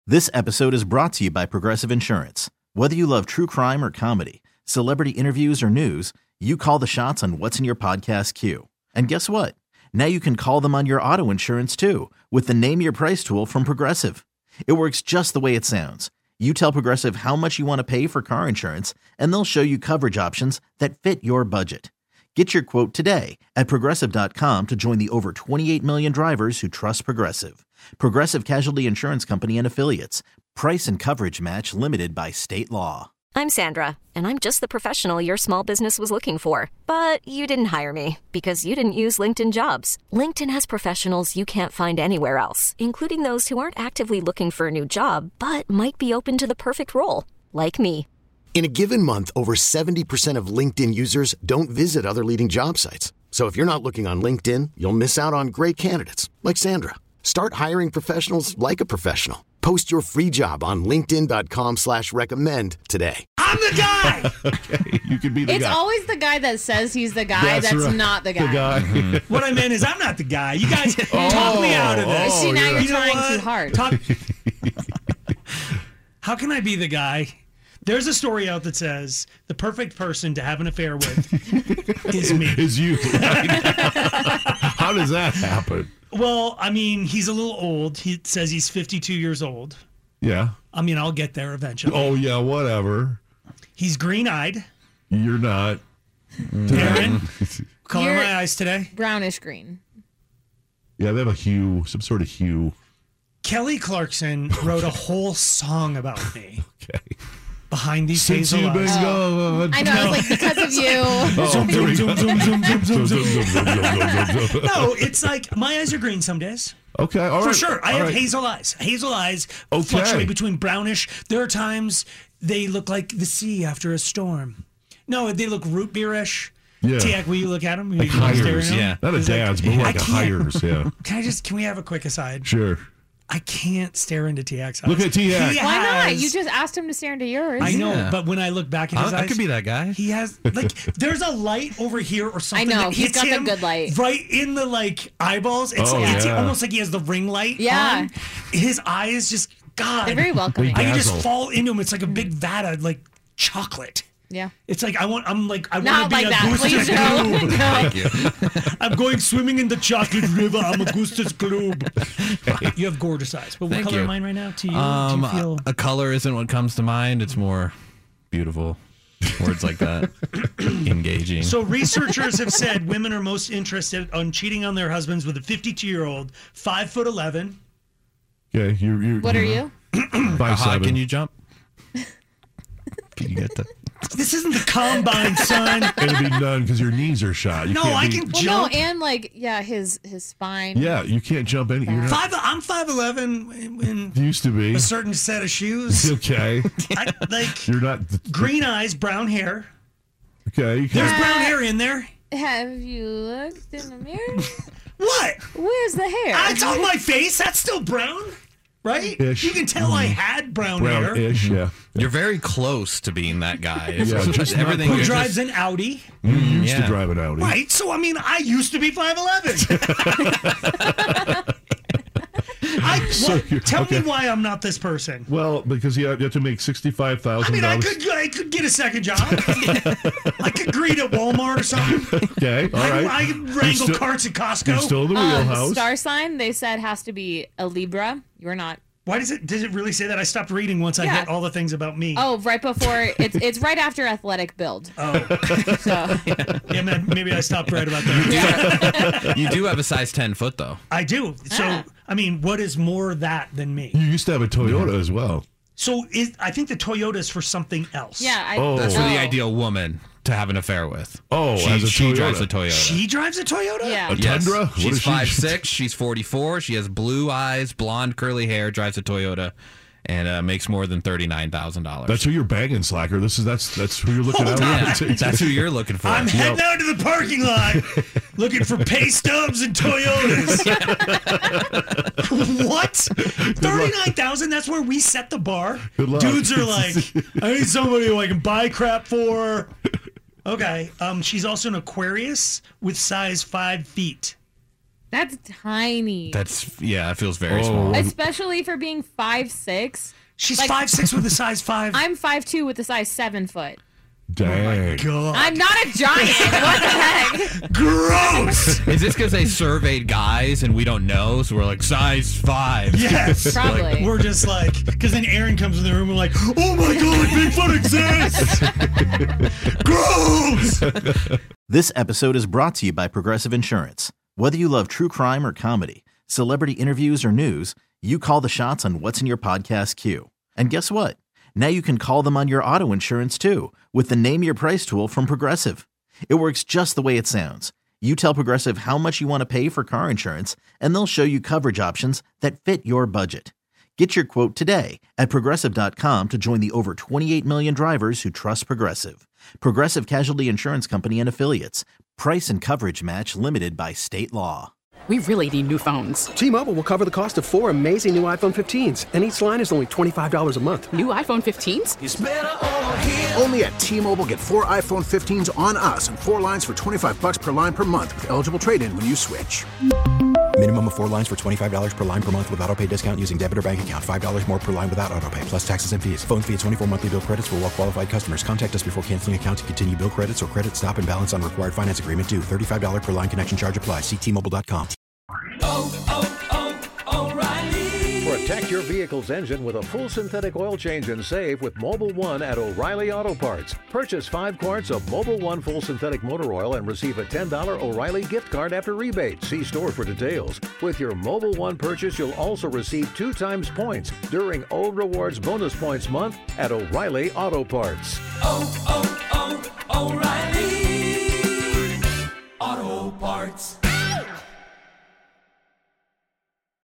This episode is brought to you by Progressive Insurance. Whether you love true crime or comedy, celebrity interviews or news, you call the shots on what's in your podcast queue. And guess what? Now you can call them on your auto insurance too with the Name Your Price tool from Progressive. It works just the way it sounds. You tell Progressive how much you want to pay for car insurance, and they'll show you coverage options that fit your budget. Get your quote today at Progressive.com to join the over 28 million drivers who trust Progressive. Progressive Casualty Insurance Company and Affiliates. Price and coverage match limited by state law. I'm Sandra, and I'm just the professional your small business was looking for. But you didn't hire me because you didn't use LinkedIn Jobs. LinkedIn has professionals you can't find anywhere else, including those who aren't actively looking for a new job, but might be open to the perfect role, like me. In a given month, over 70% of LinkedIn users don't visit other leading job sites. So if you're not looking on LinkedIn, you'll miss out on great candidates like Sandra. Start hiring professionals like a professional. Post your free job on linkedin.com/recommend today. I'm the guy! Okay, you could be the guy. It's always the guy that says he's the guy that's right. not the guy. What I meant is I'm not the guy. You guys talk me out of this. See, now you're You know trying what? too hard. How can I be the guy? There's a story out that says the perfect person to have an affair with is me. Is you. How does that happen? Well, I mean, he's a little old. He says he's 52 years old. Yeah. I mean, I'll get there eventually. Oh, yeah, whatever. He's green-eyed. You're not. Aaron, color You're- my eyes today. Brownish green. Yeah, they have a hue, some sort of hue. Kelly Clarkson wrote a whole song about me. Okay. Behind these Since hazel you've been eyes. gone. I know, I was like, because of you. Oh, here we go. No, it's like my eyes are green some days. Okay, all right. For sure. I all have right. hazel eyes. Hazel eyes Okay. fluctuate between brownish. There are times they look like the sea after a storm. No, they look root beerish. Yeah. Tiak, will you look at them? Like hires. yeah. Not a dad's, but more like a hires, yeah. Can we have a quick aside? Sure. I can't stare into Tiak's eyes. Look at Tiak. He Why not? has- You just asked him to stare into yours. I know, Yeah. but when I look back at his eyes, I could be that guy. he has like there's a light over here or something. know, that he's hits got the him good light. right in the like eyeballs. It's, Oh, it's yeah. almost like he has the ring light. Yeah. on. His eyes just God. They're very welcoming. They I can just dazzle. fall into him. It's like a big vat of like chocolate. Yeah. It's like I want to Not be like a that. Gustus Please Globe. no. Thank you. I'm going swimming in the chocolate river. I'm a Gustus Globe. You have gorgeous eyes. But what Thank color you. am mine right now? To you? Do you feel? A color isn't what comes to mind. It's more beautiful. Words like that. Engaging. So researchers have said women are most interested on cheating on their husbands with a 52-year-old, 5'11". Okay, you're What are you? 5'7". How high can you jump? Can you get that? This isn't the combine, son. It'll be none because your knees are shot. You No, can't I be- can Well, jump. no, and like, yeah, his spine. Yeah, you can't jump any. You're not, I'm 5'11" in you used to be. a certain set of shoes. Okay. Like You're not. green eyes, brown hair. Okay. You There's can't, brown hair in there. Have you looked in the mirror? What? Where's the hair? It's on my face. That's still brown, right? Ish. You can tell I had brown hair. brown-ish, yeah. You're very close to being that guy. Yeah, just not everything. Who you're drives just- an Audi? You used to Yeah. drive an Audi. Right. So I mean, I used to be 5'11". Tell me why I'm not this person. Well, because you have to make $65,000. I mean, I could get a second job. I could greet at Walmart or something. Okay, all right. I could You're wrangle still- carts at Costco. You're still in the wheelhouse. Star sign, they said, has to be a Libra. You're not. Why does it really say that? I stopped reading once I Yeah. hit all the things about me. Oh, right before it's right after athletic build. Oh. So Yeah, man, maybe I stopped right about that. You do have a size 10 foot though. I do. So, Ah. I mean, what is more that than me? You used to have a Toyota as well. So I think the Toyota is for something else. yeah, Oh. That's for the ideal woman to have an affair with. Oh, as a she Toyota. drives a Toyota. She drives a Toyota? Yeah. A Tundra? What She's is she- 5'6". She's 44. She has blue eyes, blonde curly hair, drives a Toyota, and makes more than $39,000. That's who you're banging, Slacker. That's who you're looking Hold at. Yeah, that's who you're looking for. I'm heading out to the parking lot looking for pay stubs and Toyotas. What? 39,000? That's where we set the bar? Good luck. Dudes are like, I need somebody who I can buy crap for. Okay. She's also an Aquarius with size 5 feet. That's tiny. It feels very small. Especially for being 5'6". She's 5'6" with a size 5. I'm 5'2" with a size 7 foot. Dang. God. I'm not a giant. What the heck? Gross. Is this because they surveyed guys and we don't know? So we're like, size 5. Yes. Probably. We're just like, because then Aaron comes in the room and we're like, oh my God, Bigfoot exists. Gross. This episode is brought to you by Progressive Insurance. Whether you love true crime or comedy, celebrity interviews or news, you call the shots on what's in your podcast queue. And guess what? Now you can call them on your auto insurance too with the Name Your Price tool from Progressive. It works just the way it sounds. You tell Progressive how much you want to pay for car insurance, and they'll show you coverage options that fit your budget. Get your quote today at Progressive.com to join the over 28 million drivers who trust Progressive. Progressive Casualty Insurance Company and Affiliates. Price and coverage match limited by state law. We really need new phones. T-Mobile will cover the cost of 4 amazing new iPhone 15s, and each line is only $25 a month. New iPhone 15s? It's better over here. Only at T-Mobile, get 4 iPhone 15s on us and 4 lines for $25 per line per month with eligible trade-in when you switch. Minimum of 4 lines for $25 per line per month with autopay discount using debit or bank account. $5 more per line without autopay, plus taxes and fees. Phone fee at 24 monthly bill credits for well-qualified customers. Contact us before canceling account to continue bill credits or credit stop and balance on required finance agreement due. $35 per line connection charge applies. See T-Mobile.com. O'Reilly. Protect your vehicle's engine with a full synthetic oil change and save with Mobil 1 at O'Reilly Auto Parts. Purchase 5 quarts of Mobil 1 full synthetic motor oil and receive a $10 O'Reilly gift card after rebate. See store for details. With your Mobil 1 purchase, you'll also receive 2 times points during O Rewards Bonus Points Month at O'Reilly Auto Parts. O'Reilly Auto Parts.